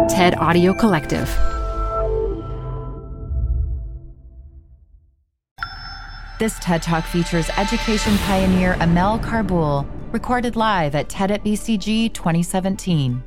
TED Audio Collective. This TED Talk features education pioneer Amel Karboul, recorded live at TED at BCG 2017.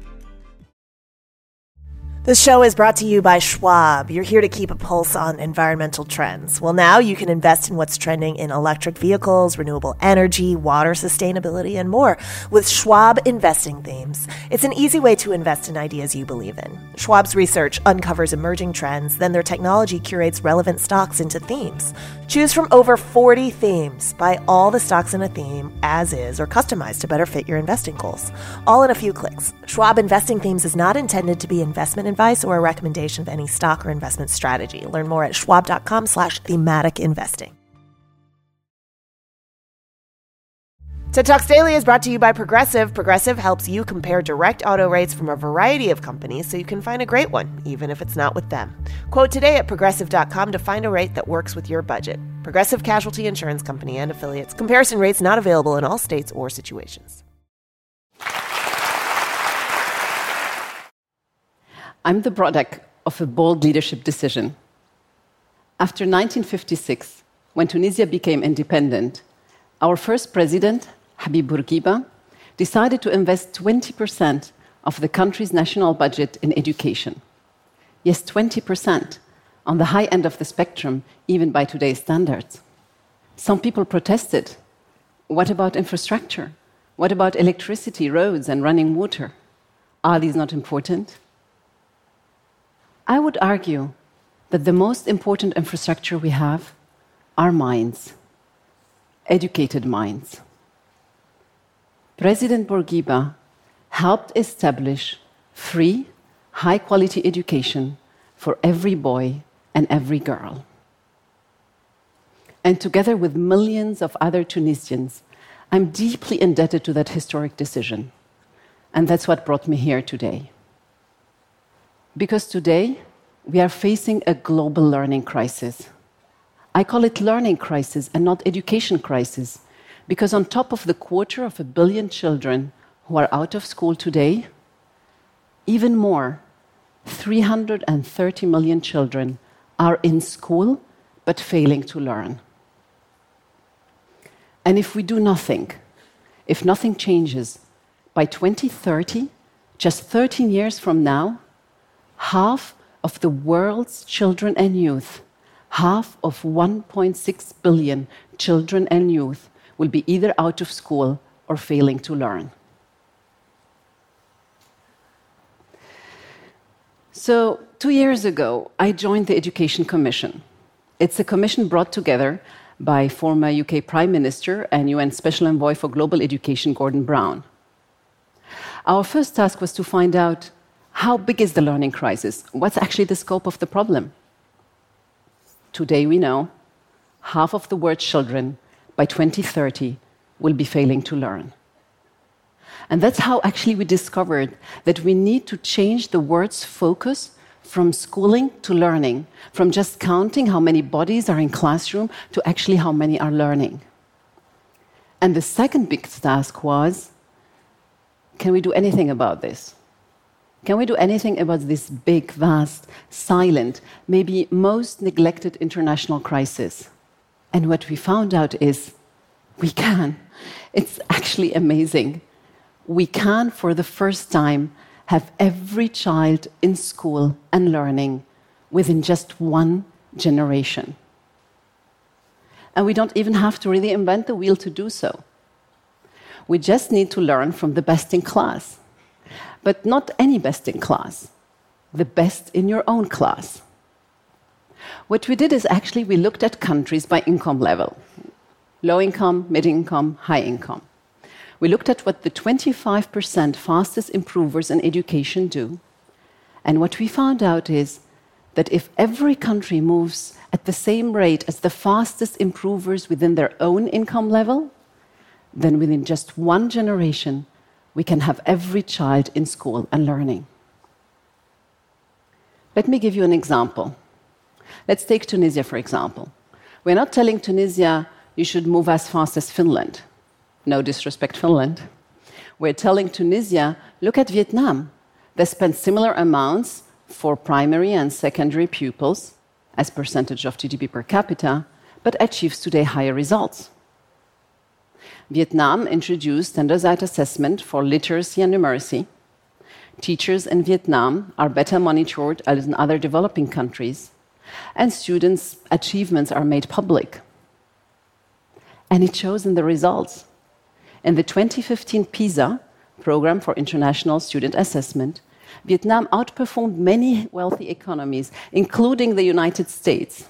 This show is brought to you by Schwab. You're here to keep a pulse on environmental trends. Well, now you can invest in what's trending in electric vehicles, renewable energy, water sustainability, and more with Schwab Investing Themes. It's an easy way to invest in ideas you believe in. Schwab's research uncovers emerging trends, then their technology curates relevant stocks into themes. Choose from over 40 themes. Buy all the stocks in a theme as is or customized to better fit your investing goals. All in a few clicks. Schwab Investing Themes is not intended to be investment advice or a recommendation of any stock or investment strategy. Learn more at schwab.com/thematic investing. TED Talks Daily is brought to you by Progressive. Progressive helps you compare direct auto rates from a variety of companies so you can find a great one, even if it's not with them. Quote today at progressive.com to find a rate that works with your budget. Progressive Casualty Insurance Company and Affiliates. Comparison rates not available in all states or situations. I'm the product of a bold leadership decision. After 1956, when Tunisia became independent, our first president, Habib Bourguiba, decided to invest 20% of the country's national budget in education. Yes, 20%, on the high end of the spectrum, even by today's standards. Some people protested. What about infrastructure? What about electricity, roads, and running water? Are these not important? I would argue that the most important infrastructure we have are minds, educated minds. President Bourguiba helped establish free, high-quality education for every boy and every girl. And together with millions of other Tunisians, I'm deeply indebted to that historic decision. And that's what brought me here today. Because today, we are facing a global learning crisis. I call it learning crisis and not education crisis, because on top of the 250 million children who are out of school today, even more, 330 million children are in school but failing to learn. And if we do nothing, if nothing changes, by 2030, just 13 years from now, half of the world's children and youth, half of 1.6 billion children and youth, will be either out of school or failing to learn. So, 2 years ago, I joined the Education Commission. It's a commission brought together by former UK Prime Minister and UN Special Envoy for Global Education, Gordon Brown. Our first task was to find out how big is the learning crisis? What's actually the scope of the problem? Today we know half of the world's children by 2030 will be failing to learn. And that's how actually we discovered that we need to change the word's focus from schooling to learning, from just counting how many bodies are in classroom to actually how many are learning. And the second big task was, can we do anything about this? Can we do anything about this big, vast, silent, maybe most neglected international crisis? And what we found out is we can. It's actually amazing. We can, for the first time, have every child in school and learning within just one generation. And we don't even have to really invent the wheel to do so. We just need to learn from the best in class. But not any best in class, the best in your own class. What we did is actually we looked at countries by income level. Low income, mid income, high income. We looked at what the 25% fastest improvers in education do. And what we found out is that if every country moves at the same rate as the fastest improvers within their own income level, then within just one generation, we can have every child in school and learning. Let me give you an example. Let's take Tunisia, for example. We're not telling Tunisia, you should move as fast as Finland. No disrespect, Finland. We're telling Tunisia, look at Vietnam. They spend similar amounts for primary and secondary pupils as percentage of GDP per capita, but achieves today higher results. Vietnam introduced standardized assessment for literacy and numeracy. Teachers in Vietnam are better monitored than in other developing countries, and students' achievements are made public. And it shows in the results. In the 2015 PISA, Program for International Student Assessment, Vietnam outperformed many wealthy economies, including the United States.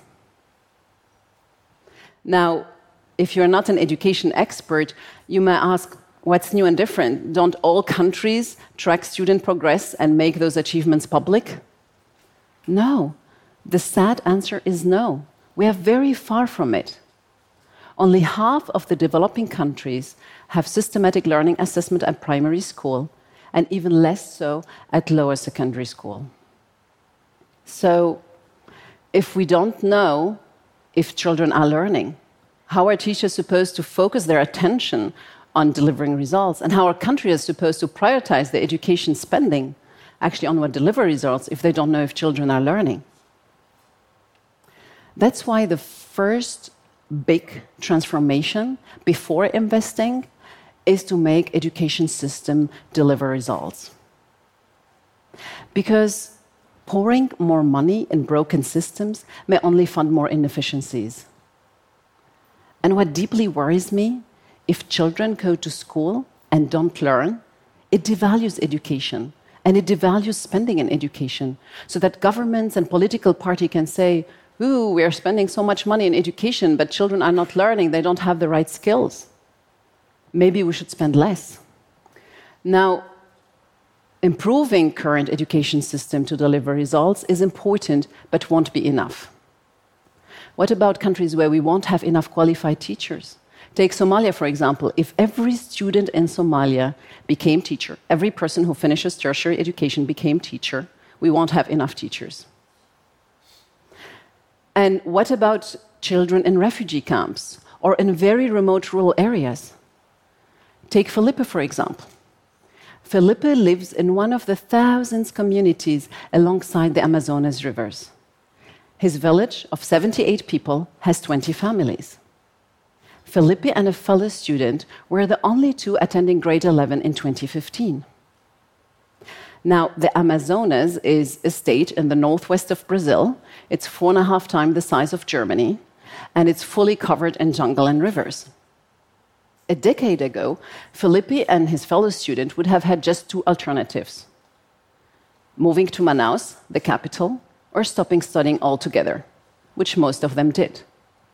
Now, if you're not an education expert, you may ask, what's new and different? Don't all countries track student progress and make those achievements public? No. The sad answer is no. We are very far from it. Only half of the developing countries have systematic learning assessment at primary school, and even less so at lower secondary school. So, if we don't know if children are learning, how are teachers supposed to focus their attention on delivering results, and how our country is supposed to prioritize the education spending actually on what deliver results if they don't know if children are learning? That's why the first big transformation before investing is to make education system deliver results. Because pouring more money in broken systems may only fund more inefficiencies. And what deeply worries me, if children go to school and don't learn, it devalues education and it devalues spending in education, so that governments and political parties can say, ooh, we are spending so much money in education, but children are not learning, they don't have the right skills. Maybe we should spend less. Now, improving current education system to deliver results is important, but won't be enough. What about countries where we won't have enough qualified teachers? Take Somalia, for example. If every student in Somalia became teacher, every person who finishes tertiary education became teacher, we won't have enough teachers. And what about children in refugee camps or in very remote rural areas? Take Felipe, for example. Felipe lives in one of the thousands of communities alongside the Amazonas rivers. His village of 78 people has 20 families. Felipe and a fellow student were the only two attending grade 11 in 2015. Now, the Amazonas is a state in the northwest of Brazil. It's 4.5 times the size of Germany, and it's fully covered in jungle and rivers. A decade ago, Felipe and his fellow student would have had just two alternatives: moving to Manaus, the capital, or stopping studying altogether, which most of them did.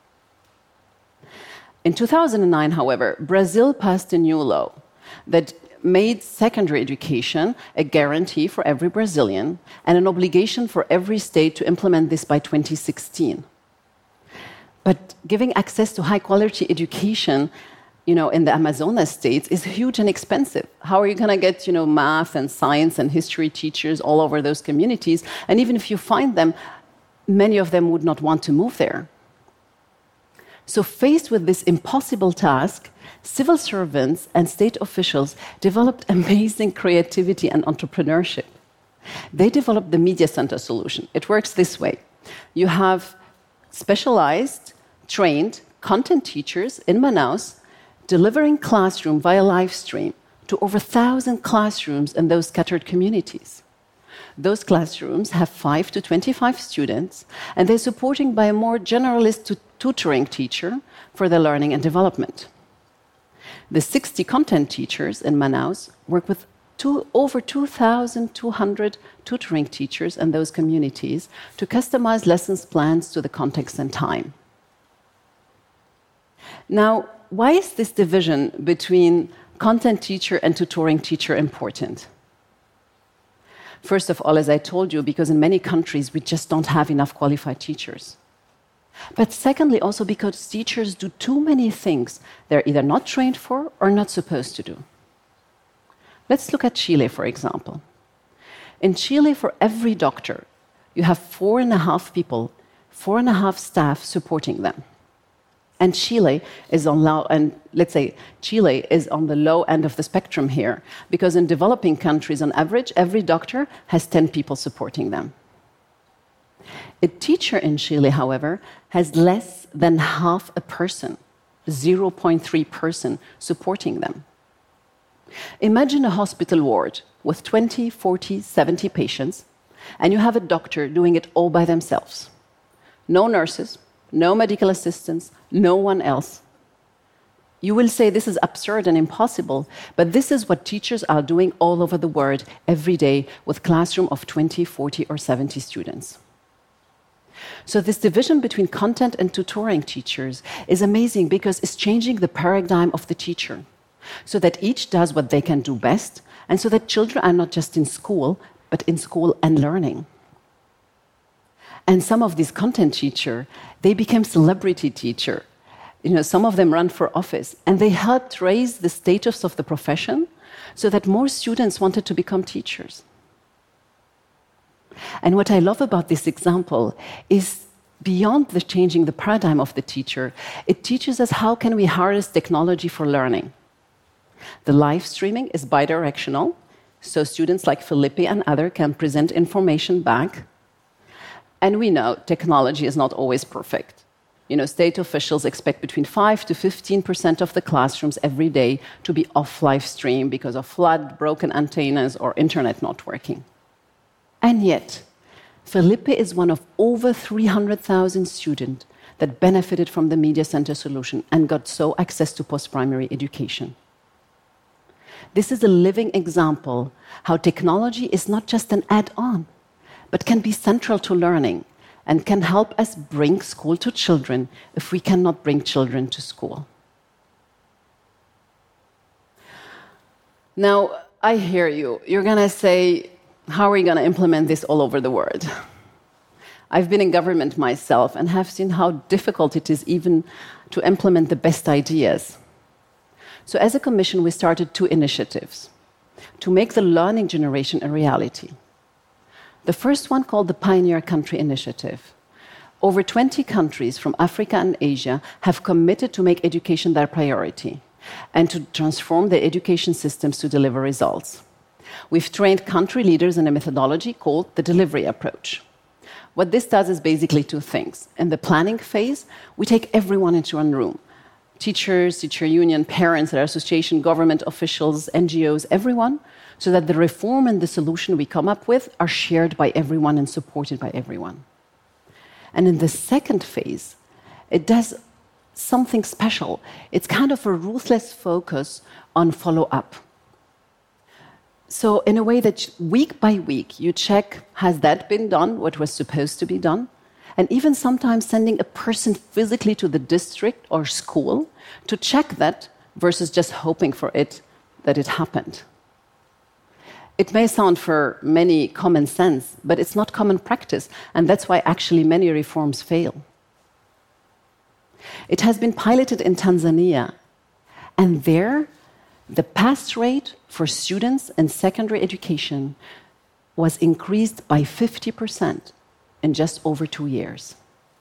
In 2009, however, Brazil passed a new law that made secondary education a guarantee for every Brazilian and an obligation for every state to implement this by 2016. But giving access to high-quality education, in the Amazonas states is huge and expensive. How are you going to get, math and science and history teachers all over those communities? And even if you find them, many of them would not want to move there. So faced with this impossible task, civil servants and state officials developed amazing creativity and entrepreneurship. They developed the Media Center solution. It works this way. You have specialized, trained content teachers in Manaus delivering classroom via live stream to over 1,000 classrooms in those scattered communities. Those classrooms have 5 to 25 students, and they're supported by a more generalist tutoring teacher for their learning and development. The 60 content teachers in Manaus work with over 2,200 tutoring teachers in those communities to customize lessons plans to the context and time. Now, why is this division between content teacher and tutoring teacher important? First of all, as I told you, because in many countries we just don't have enough qualified teachers. But secondly, also because teachers do too many things they're either not trained for or not supposed to do. Let's look at Chile, for example. In Chile, for every doctor, you have 4.5 people, 4.5 staff supporting them. And Chile is on the low end of the spectrum here, because in developing countries, on average, every doctor has 10 people supporting them. A teacher in Chile, however, has less than half a person, 0.3 person, supporting them. Imagine a hospital ward with 20, 40, 70 patients, and you have a doctor doing it all by themselves. No nurses, no medical assistants, no one else. You will say this is absurd and impossible, but this is what teachers are doing all over the world every day with a classroom of 20, 40, or 70 students. So this division between content and tutoring teachers is amazing because it's changing the paradigm of the teacher, so that each does what they can do best, and so that children are not just in school, but in school and learning. And some of these content teachers, they became celebrity teachers. Some of them run for office, and they helped raise the status of the profession so that more students wanted to become teachers. And what I love about this example is beyond the changing the paradigm of the teacher, it teaches us how can we harness technology for learning. The live streaming is bidirectional, so students like Felipe and others can present information back. And we know technology is not always perfect. State officials expect between 5 to 15% of the classrooms every day to be off live stream because of flood, broken antennas, or internet not working. And yet, Felipe is one of over 300,000 students that benefited from the Media Center solution and got so access to post-primary education. This is a living example how technology is not just an add-on, but can be central to learning and can help us bring school to children if we cannot bring children to school. Now, I hear you. You're going to say, how are we going to implement this all over the world? I've been in government myself and have seen how difficult it is even to implement the best ideas. So as a commission, we started 2 initiatives to make the learning generation a reality. The first one, called the Pioneer Country Initiative. Over 20 countries from Africa and Asia have committed to make education their priority and to transform their education systems to deliver results. We've trained country leaders in a methodology called the delivery approach. What this does is basically 2 things. In the planning phase, we take everyone into one room. Teachers, teacher union, parents, their association, government officials, NGOs, everyone, so that the reform and the solution we come up with are shared by everyone and supported by everyone. And in the second phase, it does something special. It's kind of a ruthless focus on follow-up. So in a way that week by week, you check, has that been done, what was supposed to be done? And even sometimes sending a person physically to the district or school to check that versus just hoping for it, that it happened. It may sound for many common sense, but it's not common practice, and that's why actually many reforms fail. It has been piloted in Tanzania, and there, the pass rate for students in secondary education was increased by 50% in just over 2 years.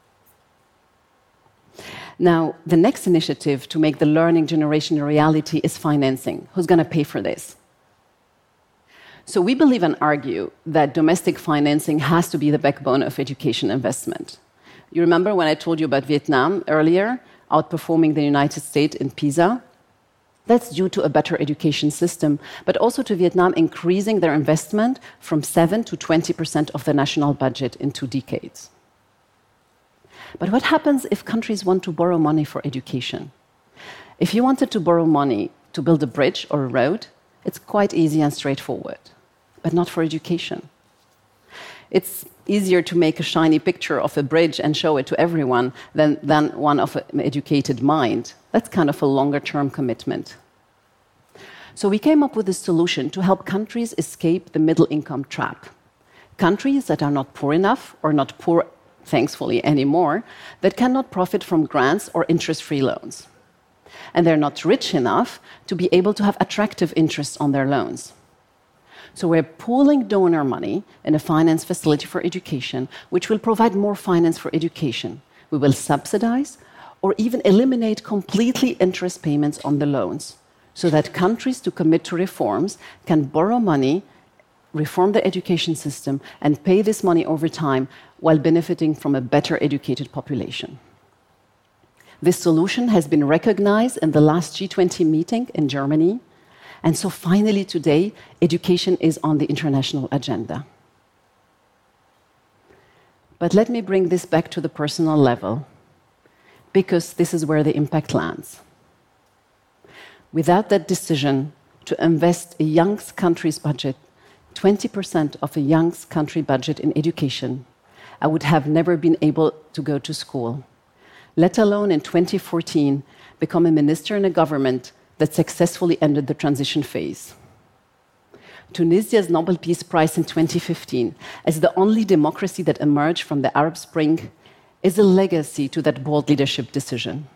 Now, the next initiative to make the learning generation a reality is financing. Who's going to pay for this? So we believe and argue that domestic financing has to be the backbone of education investment. You remember when I told you about Vietnam earlier, outperforming the United States in PISA? That's due to a better education system, but also to Vietnam increasing their investment from 7 to 20% of the national budget in 2 decades. But what happens if countries want to borrow money for education? If you wanted to borrow money to build a bridge or a road, it's quite easy and straightforward, but not for education. It's easier to make a shiny picture of a bridge and show it to everyone than one of an educated mind. That's kind of a longer-term commitment. So we came up with a solution to help countries escape the middle-income trap. Countries that are not poor enough, or not poor, thankfully, anymore, that cannot profit from grants or interest-free loans. And they're not rich enough to be able to have attractive interest on their loans. So we're pooling donor money in a finance facility for education, which will provide more finance for education. We will subsidize or even eliminate completely interest payments on the loans, so that countries to commit to reforms can borrow money, reform the education system, and pay this money over time while benefiting from a better educated population. This solution has been recognized in the last G20 meeting in Germany, and so finally today, education is on the international agenda. But let me bring this back to the personal level, because this is where the impact lands. Without that decision to invest a young country's budget, 20% of a young country budget in education, I would have never been able to go to school, let alone in 2014 become a minister in a government that successfully ended the transition phase. Tunisia's Nobel Peace Prize in 2015, as the only democracy that emerged from the Arab Spring, is a legacy to that bold leadership decision.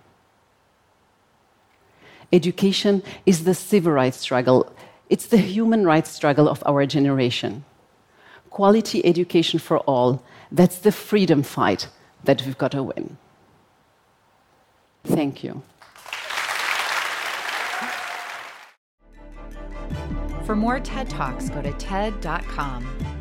Education is the civil rights struggle. It's the human rights struggle of our generation. Quality education for all, that's the freedom fight that we've got to win. Thank you. For more TED Talks, go to TED.com.